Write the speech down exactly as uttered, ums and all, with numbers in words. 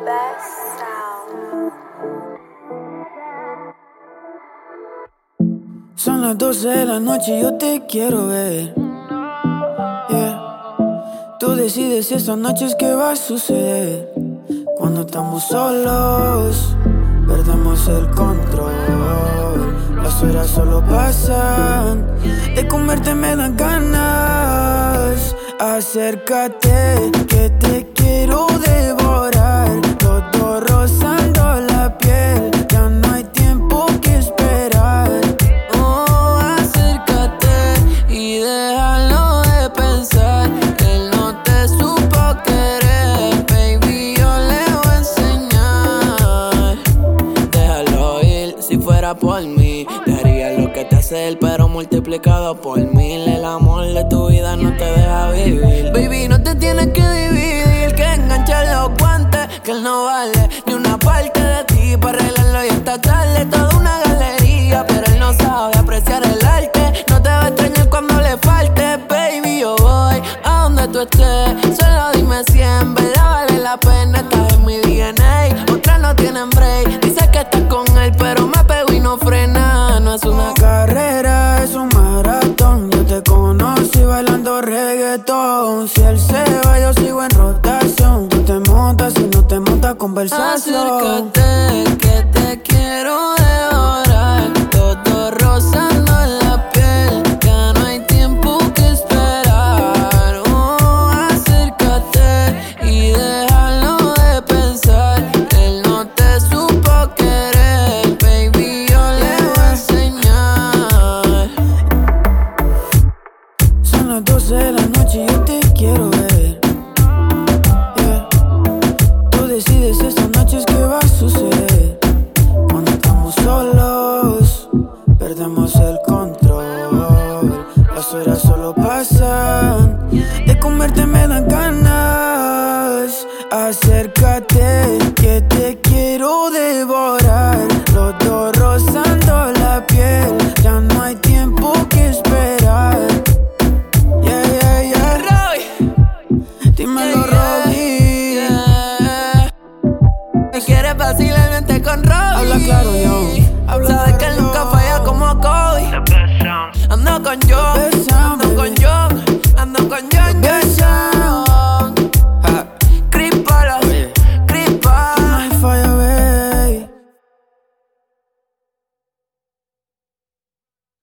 best sound. Son las doce de la noche y yo te quiero ver. Yeah. Tú decides si esta noche es que va a suceder. Cuando estamos solos, perdemos el control. Las horas solo pasan. De comerte me dan ganas. Acércate, que te quiero devorar. Los dos rozando la piel. Ya no hay tiempo que esperar. Oh, acércate y déjalo de pensar. Él no te supo querer, baby, yo le voy a enseñar. Déjalo ir, si fuera por mí te haría lo que te hace él, pero multiplicado por mil. El amor de tu vida no te deja vivir. Baby, no te tienes que dividir, que enganchar los guantes, que él no vale ni una parte de ti. Para arreglarlo y esta tarde toda una galería, pero él no sabe apreciar el arte. No te va a extrañar cuando le falte, baby, yo voy a donde tú estés. Solo dime si en verdad vale la pena. Estás en mi D N A, otras no tienen break. Dice que estás con él, pero me pego y no frena. No es una carrera, es un maratón. Yo te conocí bailando reggaetón. Si él se va, yo sigo en rotación. Tú te montas y no te montas conversación. Acércate, que te quiero devorar. Todo rozando en la piel. Ya no hay tiempo que esperar. Oh, acércate y déjalo de pensar. Él no te supo querer, baby, yo le voy a enseñar. Son las doce de la noche y yo te quiero ver. Yeah. Tú decides esta noche es que va a suceder. Cuando estamos solos, perdemos el control. Las horas solo pasan. De comerte me dan ganas. Acércate, que te quiero devorar. Los dos rozando la piel. Ya no hay tiempo que esperar. Yeah, yeah, yeah. Roy, Dímelo, yeah, Robbie. yeah. Si quieres vacilar, vente con Robbie. Habla claro, yo. Habla Sabes claro, que él yo. nunca falla como Kobe. Ando con yo. Best sound,